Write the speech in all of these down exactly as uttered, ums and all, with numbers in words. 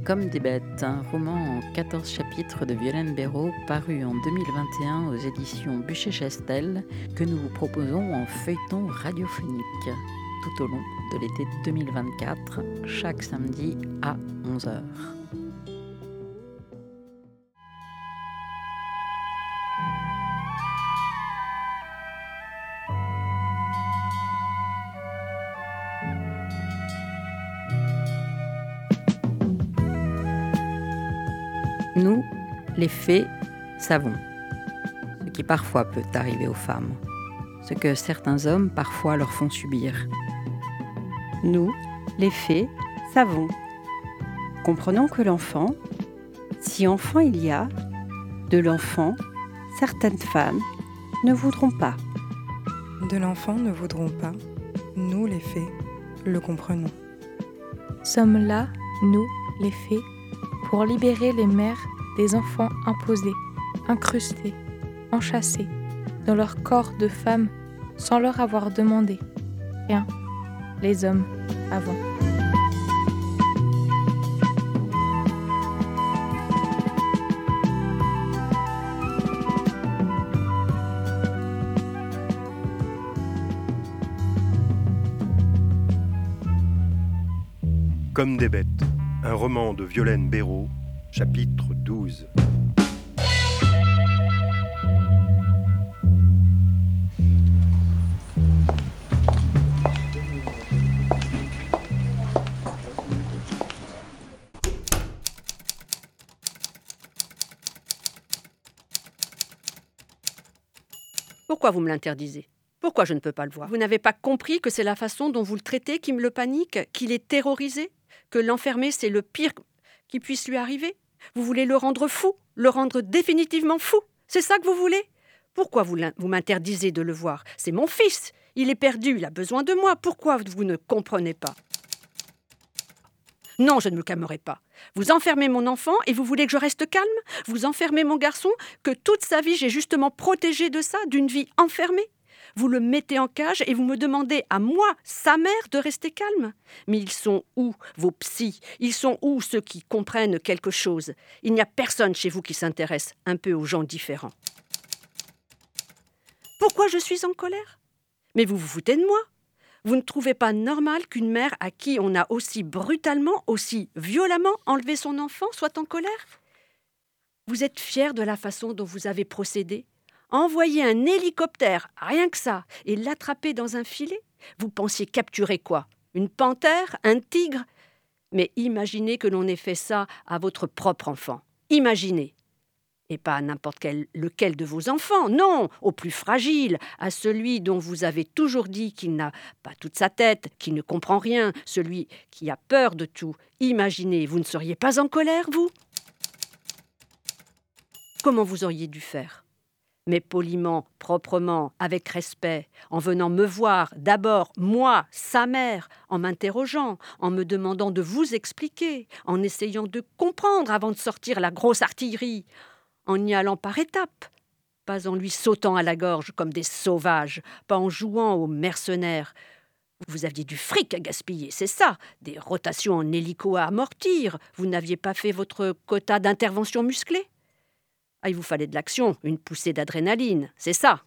Comme des bêtes, un roman en quatorze chapitres de Violaine Béraud, paru en deux mille vingt et un aux éditions Buchet-Chastel, que nous vous proposons en feuilleton radiophonique tout au long de l'été deux mille vingt-quatre, chaque samedi à onze heures. Nous, les fées, savons ce qui parfois peut arriver aux femmes, ce que certains hommes parfois leur font subir. Nous, les fées, savons. Comprenons que l'enfant, si enfant il y a, de l'enfant, certaines femmes ne voudront pas. De l'enfant ne voudront pas, nous les fées, le comprenons. Sommes là, nous, les fées, pour libérer les mères des enfants imposés, incrustés, enchâssés dans leur corps de femmes sans leur avoir demandé. Rien, les hommes, avant. Comme des bêtes, un roman de Violaine Béraud, chapitre douze. Pourquoi vous me l'interdisez ? Pourquoi je ne peux pas le voir ? Vous n'avez pas compris que c'est la façon dont vous le traitez qui me le panique, qu'il est terrorisé, que l'enfermer c'est le pire qui puisse lui arriver ? Vous voulez le rendre fou, le rendre définitivement fou ? C'est ça que vous voulez ? Pourquoi vous, vous m'interdisez de le voir ? C'est mon fils, il est perdu, il a besoin de moi. Pourquoi vous ne comprenez pas ? Non, je ne me calmerai pas. Vous enfermez mon enfant et vous voulez que je reste calme ? Vous enfermez mon garçon que toute sa vie j'ai justement protégé de ça, d'une vie enfermée ? Vous le mettez en cage et vous me demandez à moi, sa mère, de rester calme ? Mais ils sont où, vos psys ? Ils sont où, ceux qui comprennent quelque chose ? Il n'y a personne chez vous qui s'intéresse un peu aux gens différents. Pourquoi je suis en colère ? Mais vous vous foutez de moi ? Vous ne trouvez pas normal qu'une mère à qui on a aussi brutalement, aussi violemment enlevé son enfant soit en colère ? Vous êtes fiers de la façon dont vous avez procédé ? Envoyer un hélicoptère, rien que ça, et l'attraper dans un filet ? Vous pensiez capturer quoi ? Une panthère ? Un tigre ? Mais imaginez que l'on ait fait ça à votre propre enfant. Imaginez. Et pas à n'importe quel, lequel de vos enfants, non, au plus fragile, à celui dont vous avez toujours dit qu'il n'a pas toute sa tête, qu'il ne comprend rien, celui qui a peur de tout. Imaginez, vous ne seriez pas en colère, vous ? Comment vous auriez dû faire ? Mais poliment, proprement, avec respect, en venant me voir, d'abord, moi, sa mère, en m'interrogeant, en me demandant de vous expliquer, en essayant de comprendre avant de sortir la grosse artillerie, en y allant par étapes, pas en lui sautant à la gorge comme des sauvages, pas en jouant aux mercenaires. Vous aviez du fric à gaspiller, c'est ça, des rotations en hélico à amortir, vous n'aviez pas fait votre quota d'intervention musclée ? Ah, il vous fallait de l'action, une poussée d'adrénaline, c'est ça.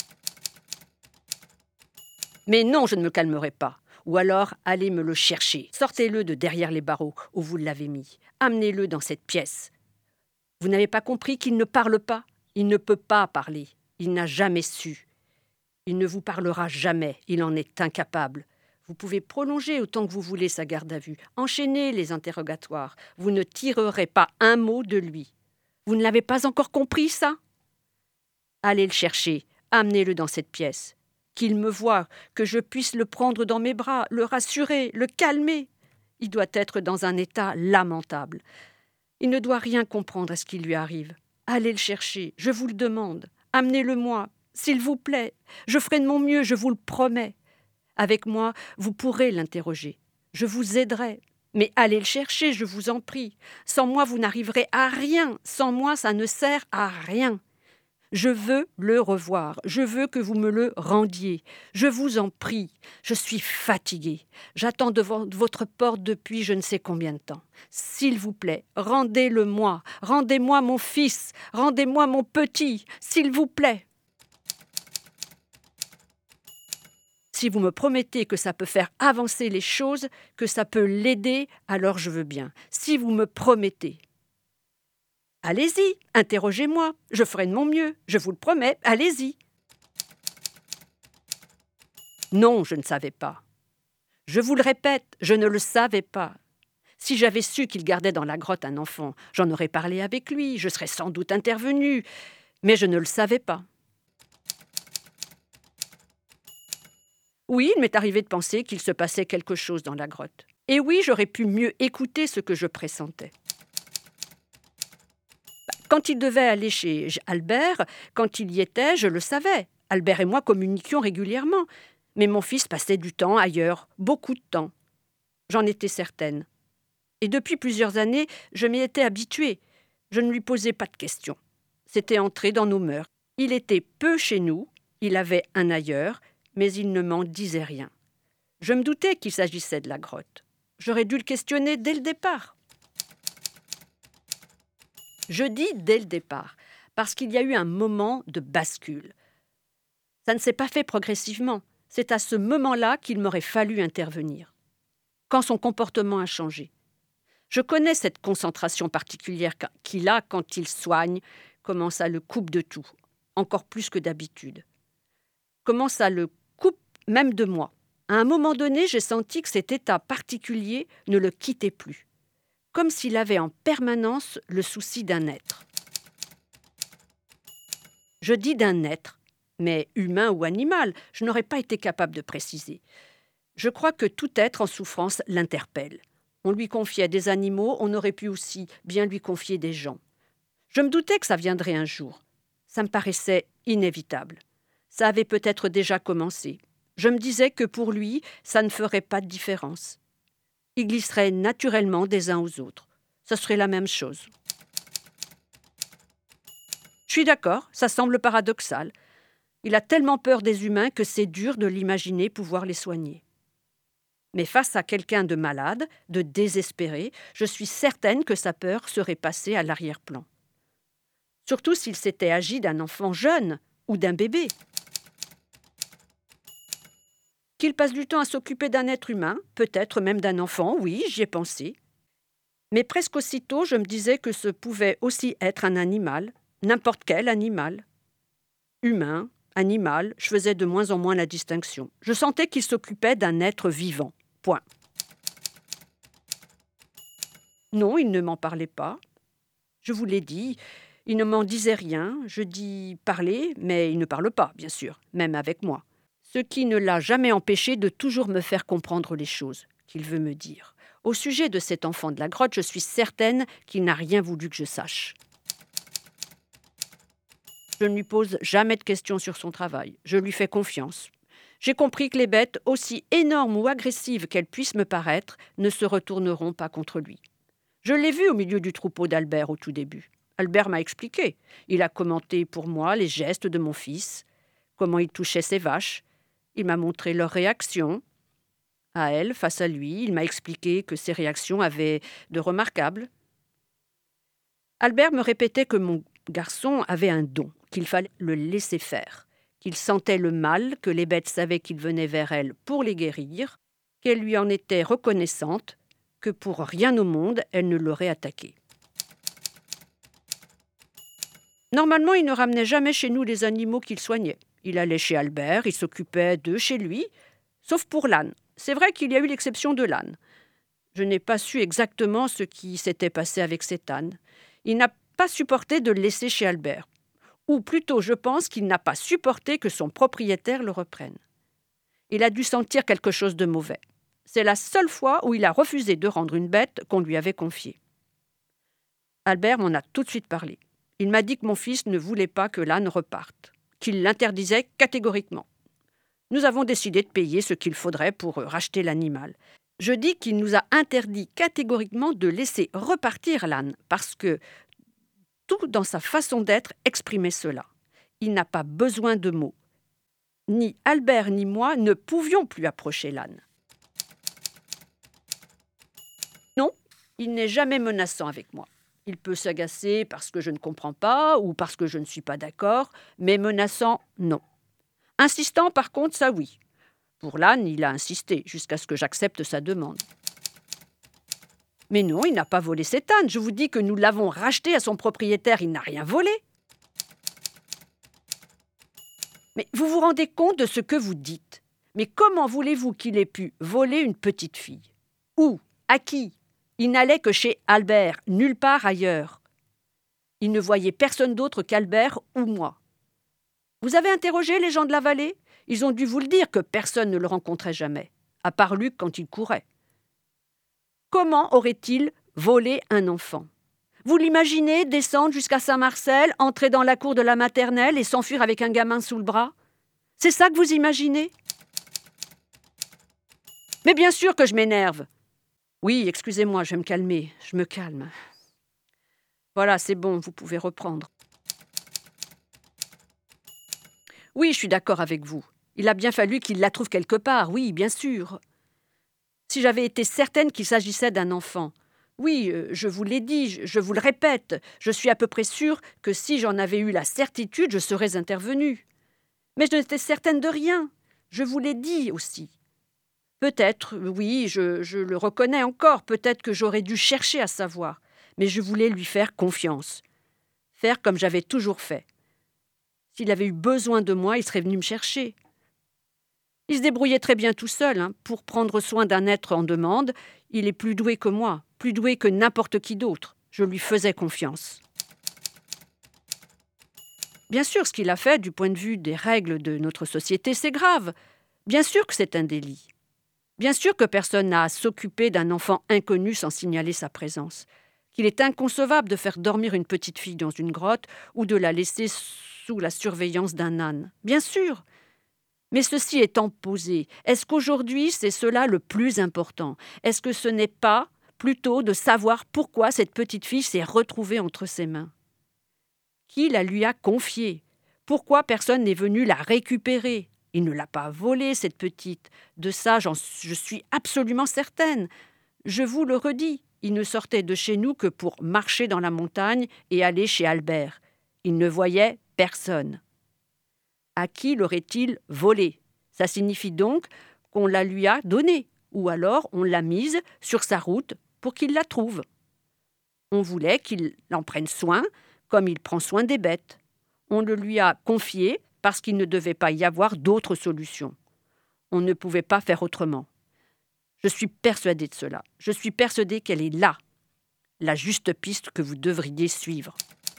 Mais non, je ne me calmerai pas. Ou alors, allez me le chercher. Sortez-le de derrière les barreaux où vous l'avez mis. Amenez-le dans cette pièce. Vous n'avez pas compris qu'il ne parle pas ? Il ne peut pas parler. Il n'a jamais su. Il ne vous parlera jamais. Il en est incapable. Vous pouvez prolonger autant que vous voulez sa garde à vue. Enchaîner les interrogatoires. Vous ne tirerez pas un mot de lui. Vous ne l'avez pas encore compris, ça ? Allez le chercher, amenez-le dans cette pièce. Qu'il me voie, que je puisse le prendre dans mes bras, le rassurer, le calmer. Il doit être dans un état lamentable. Il ne doit rien comprendre à ce qui lui arrive. Allez le chercher, je vous le demande. Amenez-le-moi, s'il vous plaît. Je ferai de mon mieux, je vous le promets. Avec moi, vous pourrez l'interroger. Je vous aiderai. Mais allez le chercher, je vous en prie. Sans moi, vous n'arriverez à rien. Sans moi, ça ne sert à rien. Je veux le revoir. Je veux que vous me le rendiez. Je vous en prie. Je suis fatiguée. J'attends devant votre porte depuis je ne sais combien de temps. S'il vous plaît, rendez-le-moi. Rendez-moi mon fils. Rendez-moi mon petit. S'il vous plaît. Si vous me promettez que ça peut faire avancer les choses, que ça peut l'aider, alors je veux bien. Si vous me promettez. Allez-y, interrogez-moi, je ferai de mon mieux, je vous le promets, allez-y. Non, je ne savais pas. Je vous le répète, je ne le savais pas. Si j'avais su qu'il gardait dans la grotte un enfant, j'en aurais parlé avec lui, je serais sans doute intervenue, mais je ne le savais pas. Oui, il m'est arrivé de penser qu'il se passait quelque chose dans la grotte. Et oui, j'aurais pu mieux écouter ce que je pressentais. Quand il devait aller chez Albert, quand il y était, je le savais. Albert et moi communiquions régulièrement. Mais mon fils passait du temps ailleurs, beaucoup de temps. J'en étais certaine. Et depuis plusieurs années, je m'y étais habituée. Je ne lui posais pas de questions. C'était entré dans nos mœurs. Il était peu chez nous, il avait un ailleurs, mais il ne m'en disait rien. Je me doutais qu'il s'agissait de la grotte. J'aurais dû le questionner dès le départ. Je dis dès le départ, parce qu'il y a eu un moment de bascule. Ça ne s'est pas fait progressivement. C'est à ce moment-là qu'il m'aurait fallu intervenir. Quand son comportement a changé. Je connais cette concentration particulière qu'il a quand il soigne, comment ça le coupe de tout, encore plus que d'habitude. Comment ça le coupe même de moi. À un moment donné, j'ai senti que cet état particulier ne le quittait plus. Comme s'il avait en permanence le souci d'un être. Je dis d'un être, mais humain ou animal, je n'aurais pas été capable de préciser. Je crois que tout être en souffrance l'interpelle. On lui confiait des animaux, on aurait pu aussi bien lui confier des gens. Je me doutais que ça viendrait un jour. Ça me paraissait inévitable. Ça avait peut-être déjà commencé. Je me disais que pour lui, ça ne ferait pas de différence. Ils glisseraient naturellement des uns aux autres. Ce serait la même chose. Je suis d'accord, ça semble paradoxal. Il a tellement peur des humains que c'est dur de l'imaginer pouvoir les soigner. Mais face à quelqu'un de malade, de désespéré, je suis certaine que sa peur serait passée à l'arrière-plan. Surtout s'il s'était agi d'un enfant jeune ou d'un bébé. Qu'il passe du temps à s'occuper d'un être humain, peut-être même d'un enfant, oui, j'y ai pensé. Mais presque aussitôt, je me disais que ce pouvait aussi être un animal, n'importe quel animal. Humain, animal, je faisais de moins en moins la distinction. Je sentais qu'il s'occupait d'un être vivant, point. Non, il ne m'en parlait pas. Je vous l'ai dit, il ne m'en disait rien. Je dis parler, mais il ne parle pas, bien sûr, même avec moi. Ce qui ne l'a jamais empêché de toujours me faire comprendre les choses qu'il veut me dire. Au sujet de cet enfant de la grotte, je suis certaine qu'il n'a rien voulu que je sache. Je ne lui pose jamais de questions sur son travail. Je lui fais confiance. J'ai compris que les bêtes, aussi énormes ou agressives qu'elles puissent me paraître, ne se retourneront pas contre lui. Je l'ai vu au milieu du troupeau d'Albert au tout début. Albert m'a expliqué. Il a commenté pour moi les gestes de mon fils, comment il touchait ses vaches. Il m'a montré leurs réactions. À elle, face à lui, il m'a expliqué que ses réactions avaient de remarquables. Albert me répétait que mon garçon avait un don, qu'il fallait le laisser faire, qu'il sentait le mal, que les bêtes savaient qu'il venait vers elle pour les guérir, qu'elle lui en était reconnaissante, que pour rien au monde, elle ne l'aurait attaqué. Normalement, il ne ramenait jamais chez nous les animaux qu'il soignait. Il allait chez Albert, il s'occupait d'eux chez lui, sauf pour l'âne. C'est vrai qu'il y a eu l'exception de l'âne. Je n'ai pas su exactement ce qui s'était passé avec cet âne. Il n'a pas supporté de le laisser chez Albert. Ou plutôt, je pense qu'il n'a pas supporté que son propriétaire le reprenne. Il a dû sentir quelque chose de mauvais. C'est la seule fois où il a refusé de rendre une bête qu'on lui avait confiée. Albert m'en a tout de suite parlé. Il m'a dit que mon fils ne voulait pas que l'âne reparte, qu'il l'interdisait catégoriquement. Nous avons décidé de payer ce qu'il faudrait pour racheter l'animal. Je dis qu'il nous a interdit catégoriquement de laisser repartir l'âne, parce que tout dans sa façon d'être exprimait cela. il n'a pas besoin de mots. Ni Albert ni moi ne pouvions plus approcher l'âne. Non, il n'est jamais menaçant avec moi. Il peut s'agacer parce que je ne comprends pas ou parce que je ne suis pas d'accord, mais menaçant, non. Insistant, par contre, ça oui. Pour l'âne, il a insisté jusqu'à ce que j'accepte sa demande. Mais non, il n'a pas volé cet âne. Je vous dis que nous l'avons racheté à son propriétaire. Il n'a rien volé. Mais vous vous rendez compte de ce que vous dites? Mais comment voulez-vous qu'il ait pu voler une petite fille? Où? À qui? Il n'allait que chez Albert, nulle part ailleurs. Il ne voyait personne d'autre qu'Albert ou moi. Vous avez interrogé les gens de la vallée? Ils ont dû vous le dire que personne ne le rencontrait jamais, à part Luc quand il courait. Comment aurait-il volé un enfant? Vous l'imaginez descendre jusqu'à Saint-Marcel, entrer dans la cour de la maternelle et s'enfuir avec un gamin sous le bras? C'est ça que vous imaginez? Mais bien sûr que je m'énerve. Oui, excusez-moi, je vais me calmer, je me calme. Voilà, c'est bon, vous pouvez reprendre. Oui, je suis d'accord avec vous. Il a bien fallu qu'il la trouve quelque part, oui, bien sûr. Si j'avais été certaine qu'il s'agissait d'un enfant, oui, je vous l'ai dit, je vous le répète, je suis à peu près sûre que si j'en avais eu la certitude, je serais intervenue. Mais je n'étais certaine de rien, je vous l'ai dit aussi. Peut-être, oui, je, je le reconnais encore, peut-être que j'aurais dû chercher à savoir, mais je voulais lui faire confiance, faire comme j'avais toujours fait. S'il avait eu besoin de moi, il serait venu me chercher. Il se débrouillait très bien tout seul. Hein. Pour prendre soin d'un être en demande, il est plus doué que moi, plus doué que n'importe qui d'autre. Je lui faisais confiance. Bien sûr, ce qu'il a fait, du point de vue des règles de notre société, c'est grave. Bien sûr que c'est un délit. Bien sûr que personne n'a à s'occuper d'un enfant inconnu sans signaler sa présence. Qu'il est inconcevable de faire dormir une petite fille dans une grotte ou de la laisser sous la surveillance d'un âne. Bien sûr. Mais ceci étant posé, est-ce qu'aujourd'hui c'est cela le plus important? Est-ce que ce n'est pas plutôt de savoir pourquoi cette petite fille s'est retrouvée entre ses mains? Qui la lui a confiée? Pourquoi personne n'est venu la récupérer? Il ne l'a pas volée, cette petite. De ça, j'en, je suis absolument certaine. Je vous le redis, il ne sortait de chez nous que pour marcher dans la montagne et aller chez Albert. Il ne voyait personne. À qui l'aurait-il volée? Ça signifie donc qu'on la lui a donnée, ou alors on l'a mise sur sa route pour qu'il la trouve. On voulait qu'il en prenne soin, comme il prend soin des bêtes. On le lui a confié parce qu'il ne devait pas y avoir d'autre solution. On ne pouvait pas faire autrement. Je suis persuadée de cela. Je suis persuadée qu'elle est là, la juste piste que vous devriez suivre.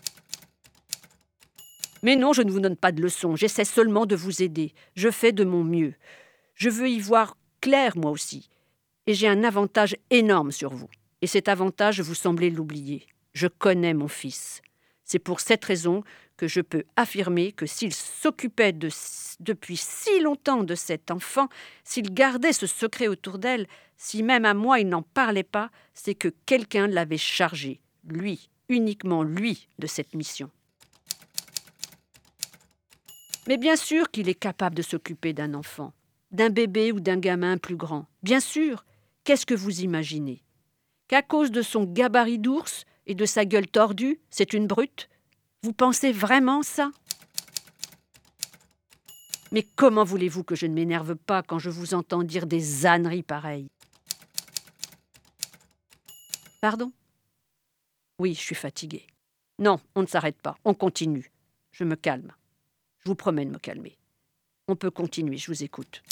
Mais non, je ne vous donne pas de leçons, j'essaie seulement de vous aider. Je fais de mon mieux. Je veux y voir clair, moi aussi. Et j'ai un avantage énorme sur vous. Et cet avantage, vous semblez l'oublier. Je connais mon fils. C'est pour cette raison que je peux affirmer que s'il s'occupait de, depuis si longtemps de cet enfant, s'il gardait ce secret autour d'elle, si même à moi il n'en parlait pas, c'est que quelqu'un l'avait chargé, lui, uniquement lui, de cette mission. Mais bien sûr qu'il est capable de s'occuper d'un enfant, d'un bébé ou d'un gamin plus grand. Bien sûr, qu'est-ce que vous imaginez? Qu'à cause de son gabarit d'ours et de sa gueule tordue, c'est une brute? Vous pensez vraiment ça? Mais comment voulez-vous que je ne m'énerve pas quand je vous entends dire des âneries pareilles? Pardon? Oui, je suis fatiguée. Non, on ne s'arrête pas, on continue. Je me calme. Je vous promets de me calmer. On peut continuer, je vous écoute.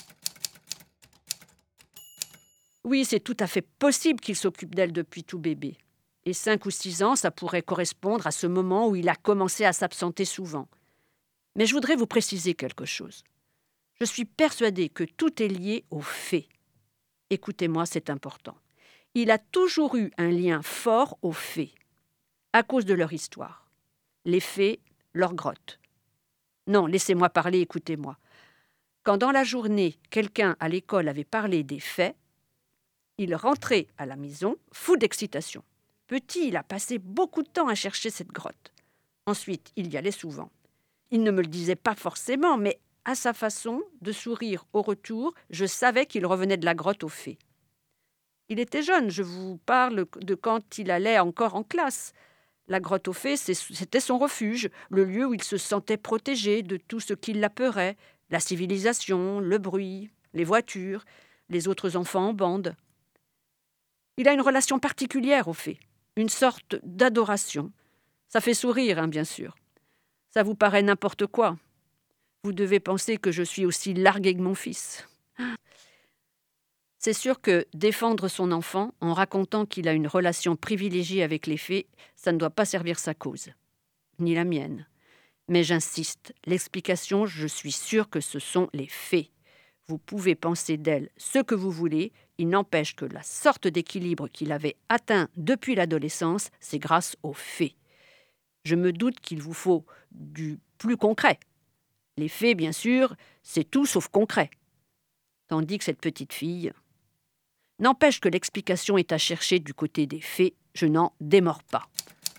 Oui, c'est tout à fait possible qu'il s'occupe d'elle depuis tout bébé. Et cinq ou six ans, ça pourrait correspondre à ce moment où il a commencé à s'absenter souvent. Mais je voudrais vous préciser quelque chose. Je suis persuadée que tout est lié aux faits. Écoutez-moi, c'est important. Il a toujours eu un lien fort aux faits, à cause de leur histoire. Les faits, leur grotte. Non, laissez-moi parler, écoutez-moi. Quand dans la journée, quelqu'un à l'école avait parlé des faits, il rentrait à la maison, fou d'excitation. Petit, il a passé beaucoup de temps à chercher cette grotte. Ensuite, il y allait souvent. Il ne me le disait pas forcément, mais à sa façon de sourire au retour, je savais qu'il revenait de la grotte aux fées. Il était jeune, je vous parle de quand il allait encore en classe. La grotte aux fées, c'était son refuge, le lieu où il se sentait protégé de tout ce qui l'apeurait, la civilisation, le bruit, les voitures, les autres enfants en bande. Il a une relation particulière aux fées, une sorte d'adoration. Ça fait sourire, hein, bien sûr. Ça vous paraît n'importe quoi. Vous devez penser que je suis aussi larguée que mon fils. C'est sûr que défendre son enfant en racontant qu'il a une relation privilégiée avec les fées, ça ne doit pas servir sa cause, ni la mienne. Mais j'insiste, l'explication, je suis sûre que ce sont les fées. Vous pouvez penser d'elles ce que vous voulez, il n'empêche que la sorte d'équilibre qu'il avait atteint depuis l'adolescence, c'est grâce aux fées. Je me doute qu'il vous faut du plus concret. Les fées, bien sûr, c'est tout sauf concret. Tandis que cette petite fille... N'empêche que l'explication est à chercher du côté des fées, je n'en démords pas.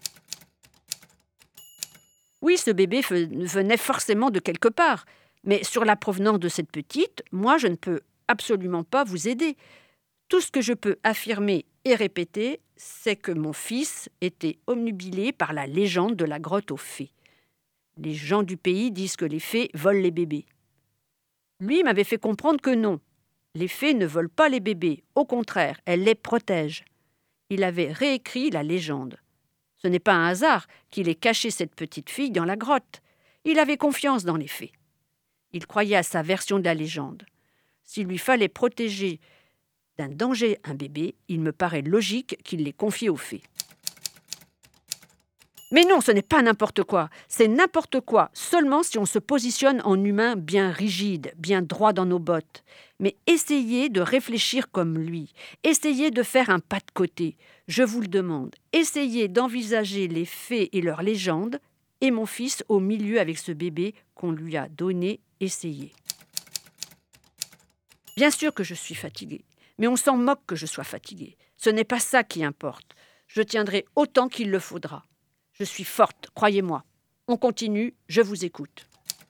Oui, ce bébé venait forcément de quelque part, mais sur la provenance de cette petite, moi je ne peux absolument pas vous aider. Tout ce que je peux affirmer et répéter, c'est que mon fils était obnubilé par la légende de la grotte aux fées. Les gens du pays disent que les fées volent les bébés. Lui m'avait fait comprendre que non. Les fées ne volent pas les bébés, au contraire, elles les protègent. Il avait réécrit la légende. Ce n'est pas un hasard qu'il ait caché cette petite fille dans la grotte. Il avait confiance dans les fées. Il croyait à sa version de la légende. S'il lui fallait protéger d'un danger un bébé, il me paraît logique qu'il l'ait confié aux fées. Mais non, ce n'est pas n'importe quoi. C'est n'importe quoi, seulement si on se positionne en humain bien rigide, bien droit dans nos bottes. Mais essayez de réfléchir comme lui. Essayez de faire un pas de côté. Je vous le demande. Essayez d'envisager les fées et leurs légendes et mon fils au milieu avec ce bébé qu'on lui a donné. Essayez. Bien sûr que je suis fatiguée, mais on s'en moque que je sois fatiguée. Ce n'est pas ça qui importe. Je tiendrai autant qu'il le faudra. Je suis forte, croyez-moi. On continue, je vous écoute.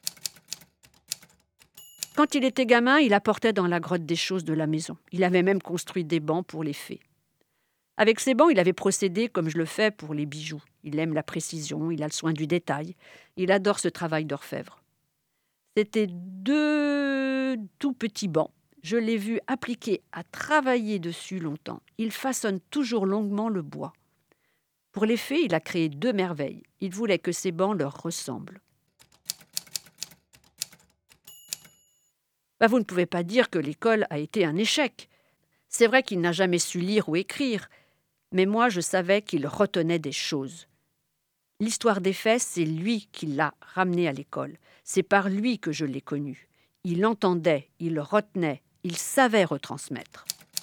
Quand il était gamin, il apportait dans la grotte des choses de la maison. Il avait même construit des bancs pour les fées. Avec ces bancs, il avait procédé comme je le fais pour les bijoux. Il aime la précision, il a le soin du détail. Il adore ce travail d'orfèvre. C'était deux tout petits bancs. Je l'ai vu appliquer à travailler dessus longtemps. Il façonne toujours longuement le bois. Pour les fées, il a créé deux merveilles. Il voulait que ces bancs leur ressemblent. Bah, vous ne pouvez pas dire que l'école a été un échec. C'est vrai qu'il n'a jamais su lire ou écrire, mais moi je savais qu'il retenait des choses. L'histoire des fées, c'est lui qui l'a ramené à l'école. C'est par lui que je l'ai connu. Il entendait, il retenait, il savait retransmettre.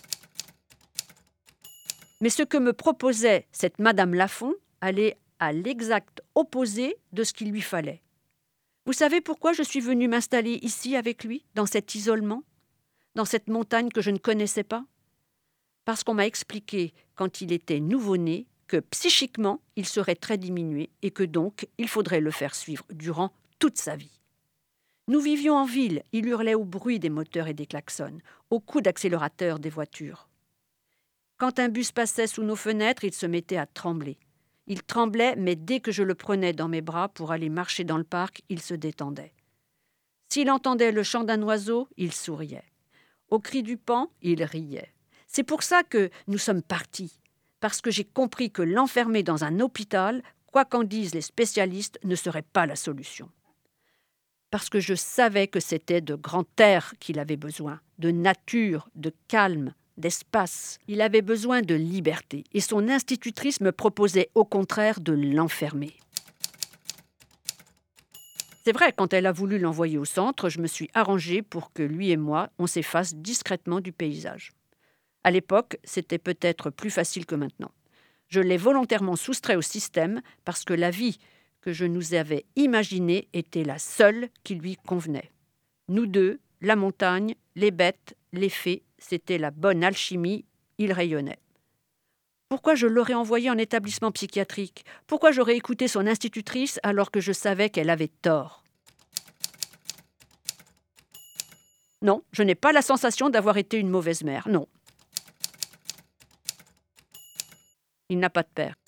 Mais ce que me proposait cette Madame Lafont allait à l'exact opposé de ce qu'il lui fallait. Vous savez pourquoi je suis venue m'installer ici avec lui, dans cet isolement, dans cette montagne que je ne connaissais pas ? Parce qu'on m'a expliqué, quand il était nouveau-né, que psychiquement, il serait très diminué et que donc, il faudrait le faire suivre durant toute sa vie. Nous vivions en ville, il hurlait au bruit des moteurs et des klaxons, au coup d'accélérateur des voitures. Quand un bus passait sous nos fenêtres, il se mettait à trembler. Il tremblait, mais dès que je le prenais dans mes bras pour aller marcher dans le parc, il se détendait. S'il entendait le chant d'un oiseau, il souriait. Au cri du paon, il riait. C'est pour ça que nous sommes partis, parce que j'ai compris que l'enfermer dans un hôpital, quoi qu'en disent les spécialistes, ne serait pas la solution. Parce que je savais que c'était de grand air qu'il avait besoin, de nature, de calme, d'espace. Il avait besoin de liberté et son institutrice me proposait au contraire de l'enfermer. C'est vrai, quand elle a voulu l'envoyer au centre, je me suis arrangée pour que lui et moi, on s'efface discrètement du paysage. À l'époque, c'était peut-être plus facile que maintenant. Je l'ai volontairement soustrait au système parce que la vie que je nous avais imaginée était la seule qui lui convenait. Nous deux, la montagne, les bêtes, les fées, c'était la bonne alchimie, il rayonnait. Pourquoi je l'aurais envoyé en établissement psychiatrique ? Pourquoi j'aurais écouté son institutrice alors que je savais qu'elle avait tort ? Non, je n'ai pas la sensation d'avoir été une mauvaise mère, non. Il n'a pas de père.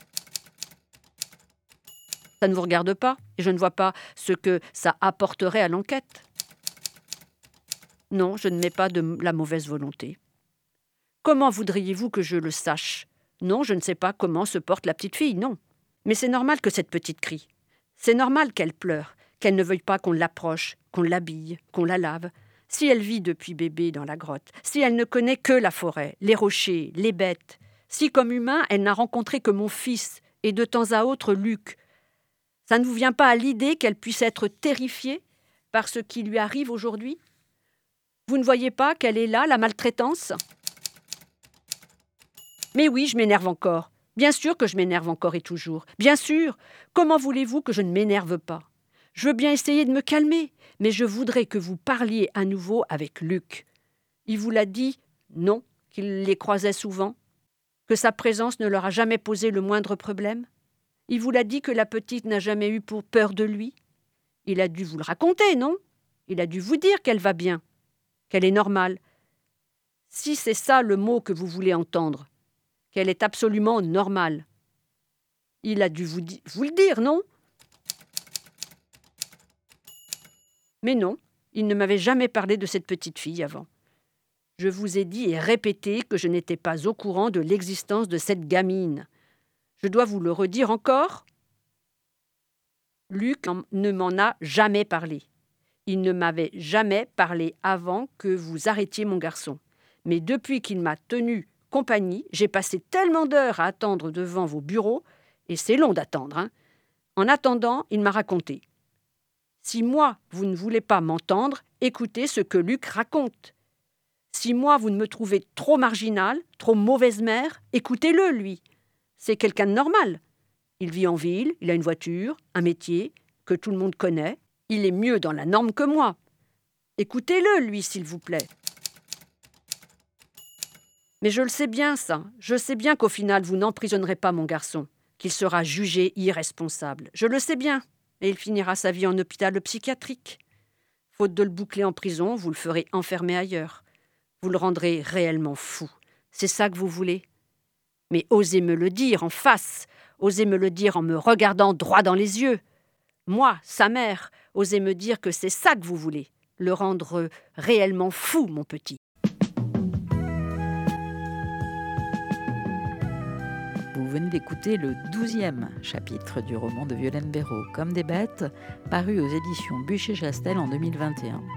Ça ne vous regarde pas, et je ne vois pas ce que ça apporterait à l'enquête. Non, je ne mets pas de la mauvaise volonté. Comment voudriez-vous que je le sache? Non, je ne sais pas comment se porte la petite fille, non. Mais c'est normal que cette petite crie. C'est normal qu'elle pleure, qu'elle ne veuille pas qu'on l'approche, qu'on l'habille, qu'on la lave. Si elle vit depuis bébé dans la grotte, si elle ne connaît que la forêt, les rochers, les bêtes, si comme humain elle n'a rencontré que mon fils et de temps à autre Luc, ça ne vous vient pas à l'idée qu'elle puisse être terrifiée par ce qui lui arrive aujourd'hui? Vous ne voyez pas qu'elle est là, la maltraitance? Mais oui, je m'énerve encore. Bien sûr que je m'énerve encore et toujours. Bien sûr. Comment voulez-vous que je ne m'énerve pas? Je veux bien essayer de me calmer, mais je voudrais que vous parliez à nouveau avec Luc. Il vous l'a dit, non, qu'il les croisait souvent, que sa présence ne leur a jamais posé le moindre problème. Il vous l'a dit que la petite n'a jamais eu pour peur de lui. Il a dû vous le raconter, non? Il a dû vous dire qu'elle va bien, qu'elle est normale. Si c'est ça le mot que vous voulez entendre, qu'elle est absolument normale, il a dû vous, di- vous le dire, non? Mais non, il ne m'avait jamais parlé de cette petite fille avant. Je vous ai dit et répété que je n'étais pas au courant de l'existence de cette gamine. Je dois vous le redire encore? Luc ne m'en a jamais parlé. Il ne m'avait jamais parlé avant que vous arrêtiez mon garçon. Mais depuis qu'il m'a tenu compagnie, j'ai passé tellement d'heures à attendre devant vos bureaux, et c'est long d'attendre, hein. En attendant, il m'a raconté. Si moi, vous ne voulez pas m'entendre, écoutez ce que Luc raconte. Si moi, vous ne me trouvez trop marginale, trop mauvaise mère, écoutez-le, lui. C'est quelqu'un de normal. Il vit en ville, il a une voiture, un métier, que tout le monde connaît. Il est mieux dans la norme que moi. Écoutez-le, lui, s'il vous plaît. Mais je le sais bien, ça. Je sais bien qu'au final, vous n'emprisonnerez pas mon garçon, qu'il sera jugé irresponsable. Je le sais bien. Et il finira sa vie en hôpital psychiatrique. Faute de le boucler en prison, vous le ferez enfermer ailleurs. Vous le rendrez réellement fou. C'est ça que vous voulez? Mais osez me le dire en face. Osez me le dire en me regardant droit dans les yeux. Moi, sa mère, osez me dire que c'est ça que vous voulez. Le rendre réellement fou, mon petit. Vous venez d'écouter le douzième chapitre du roman de Violaine Béraud, Comme des bêtes, paru aux éditions Bûcher-Chastel en deux mille vingt et un.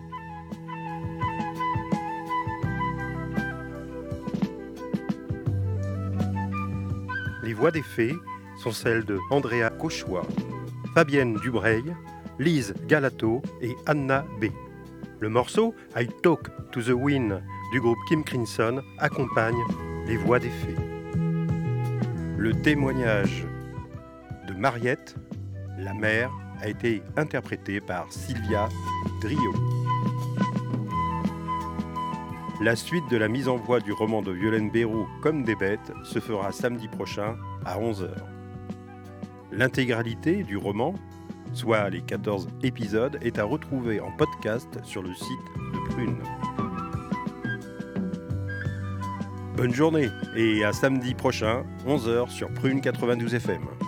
Les voix des fées sont celles de Andrea Cauchois, Fabienne Dubreuil, Lise Galato et Anna B. Le morceau « I Talk to the Wind » du groupe Kim Crimson accompagne les voix des fées. Le témoignage de Mariette, la mère, a été interprété par Sylvia Drio. La suite de la mise en voix du roman de Violaine Béraud, Comme des bêtes, se fera samedi prochain à onze heures. L'intégralité du roman, soit les quatorze épisodes, est à retrouver en podcast sur le site de Prune. Bonne journée et à samedi prochain, onze heures sur Prune quatre-vingt-douze F M.